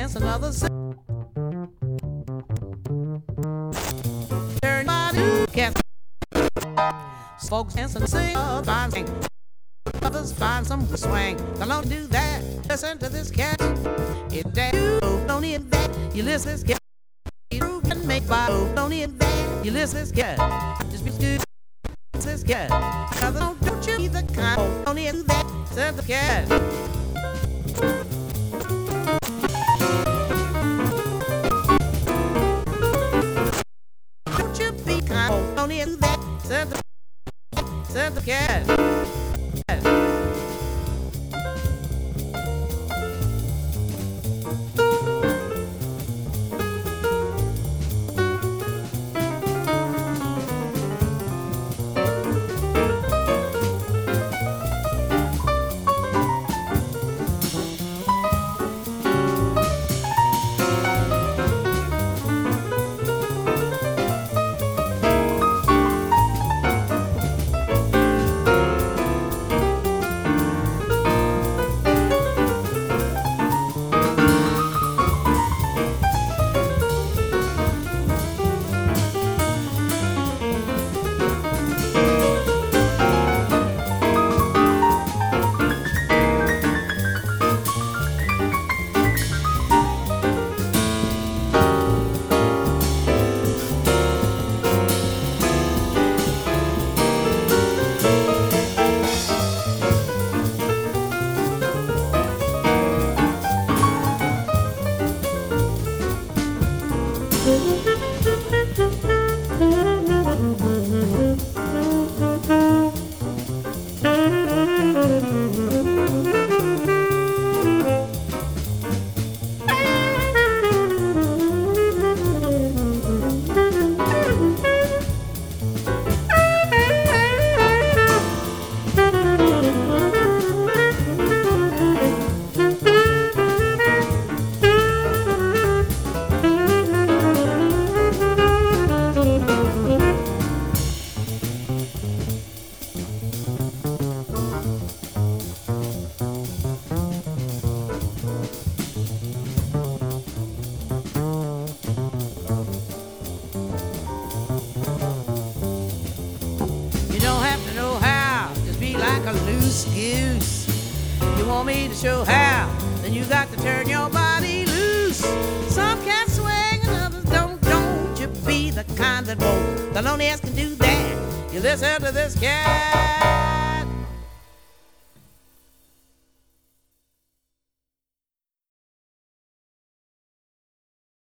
dance another turn body cat. Folks dance and sing a fine thing. Others find some swing. Don't do that. Listen to this cat. If that you don't hear that, you listen to this cat. You can make by don't hear that, you listen to this cat. Just be good. This cat. Don't you be the kind. Don't hear that. Said the cat. Don't you be kind. Don't hear that. Said the cat. You want me to show how? Then you got to turn your body loose. Some cats swing and others don't. Don't you be the kind that won't. The loneliest can do that. You listen to this cat.